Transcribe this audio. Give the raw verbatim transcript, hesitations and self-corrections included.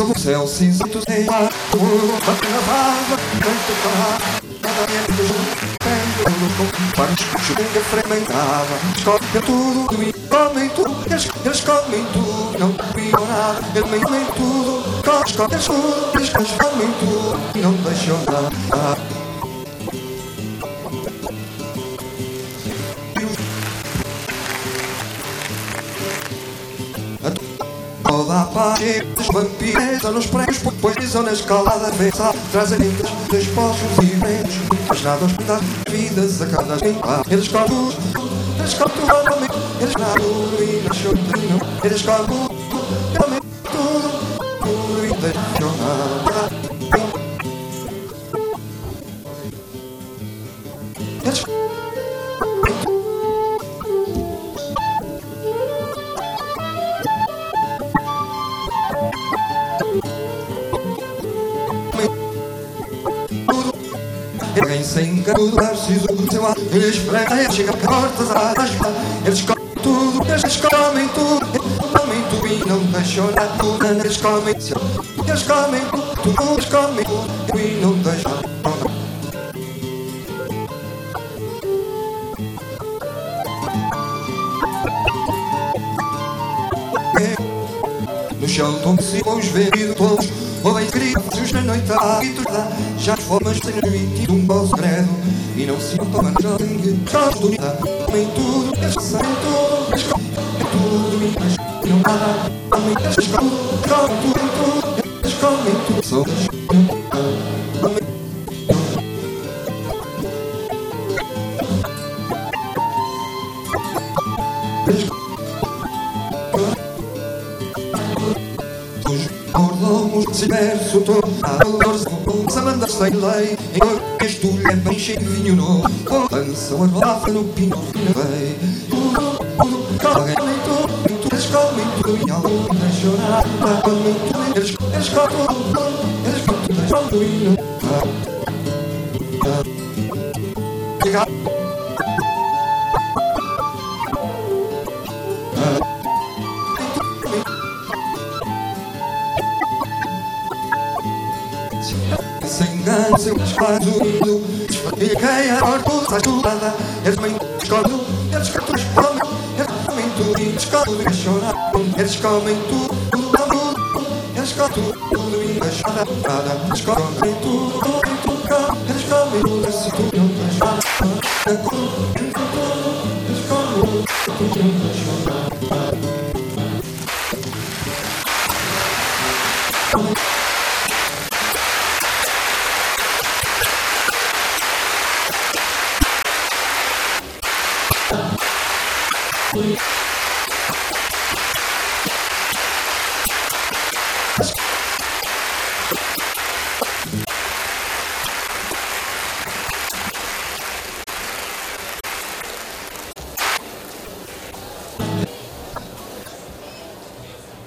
o céu cinzento sem ar, o mundo bate na vaga, canto parado, nada menos do pêndulo com paros, chuvinha fermentada, escolhem tudo e comem tudo, eles, eles comem tudo, não comiam nada, eles comem tudo, escolhem tudo, eles comem tudo e não deixam nada. Toda a paz dos vampiros nos prédios, pois pisam na escalada veza, trazem lindas despojos e ventos, mas nada os das vidas a cada tempo. Eles comem, eles comem tudo, eles nadam e não choram, eles comem tudo, tudo e deixam nada. Eles alguém sem engano, preciso do seu ar. Eles pregam, chegam portas a rasgar. Eles comem tudo, eles comem tudo, eles comem tudo e não deixam nada. Eles comem, eles comem tudo, eles comem tudo e não deixam nada. No chão estão-se os verdes todos, ouvem gritos na noite a gritos lá. Já as formas têm emitido um bom segredo e não se tomam sangue. Todos do unidade, comem tudo, eles sabem tudo, eles comem tudo e não nada. Eles comem tudo, eles comem tudo, são eles comem. Se verso todo a dor se manda sem lei, em este leva encher de vinho novo, dançam a roda no pino que vem. Tudo, tudo, comem tudo, eles comem tudo e algum deixam nada. Comem tudo, eles comem tudo, eles comem tudo, deixam tudo e não chega. Sem engano, sem desfaz o mundo, esfaqueia a porta, sai toda. Eles comem tudo, eles comem, eles comem tudo e eles comem e choram. Eles comem tudo, tudo, eles comem tudo e deixam nada. Eles comem tudo, tudo, eles comem tudo, assim tudo não deixam nada. Eles comem tudo, tudo não deixam nada.